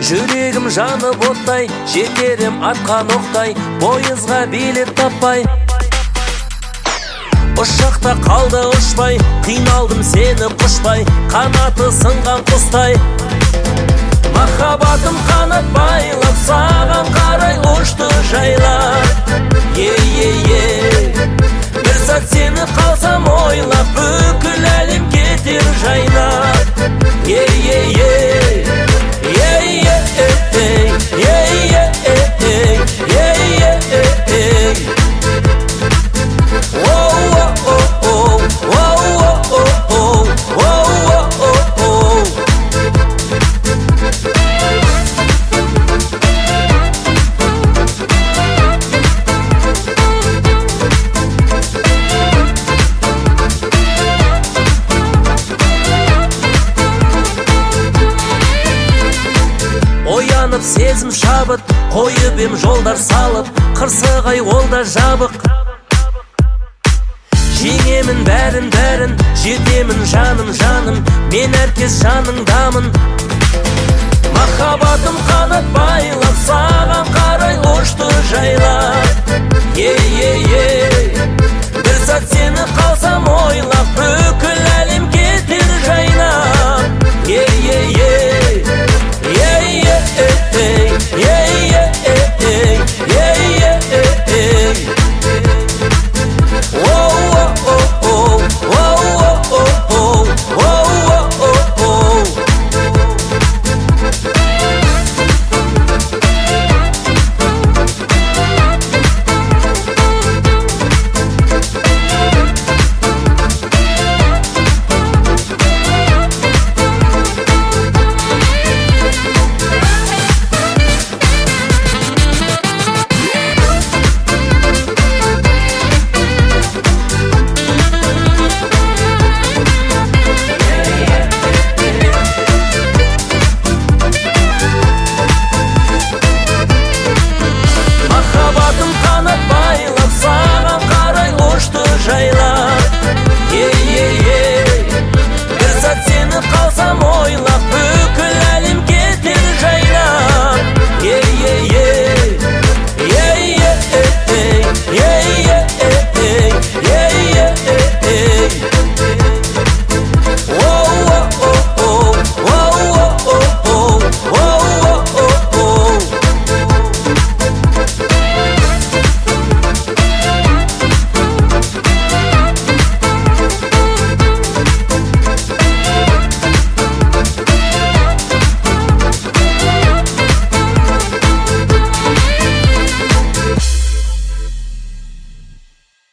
Жүрегім жанып оттай, жетерім атқан оқтай, пойызға билет таппай. Ұшақта қалды ұшпай, қиналдым сені құшпай, қанаты сынған құстай. Махаббатым қанат байлап, саған қарай ұшты жайлап. Бір сәт сені қалсам ойлап, бүкіл әлем кетер жайнап. Оянып сезім шабыт, қойып ем жолдар салып, қырсығай ол да жабық. Жеңемін бәрін, жетемін жаным, мен әркез жаныңдамын. Махаббатым қанат байлап, саған қарай ұшты жайлап. Бір сәт сені қалсам ойлап, бүкіл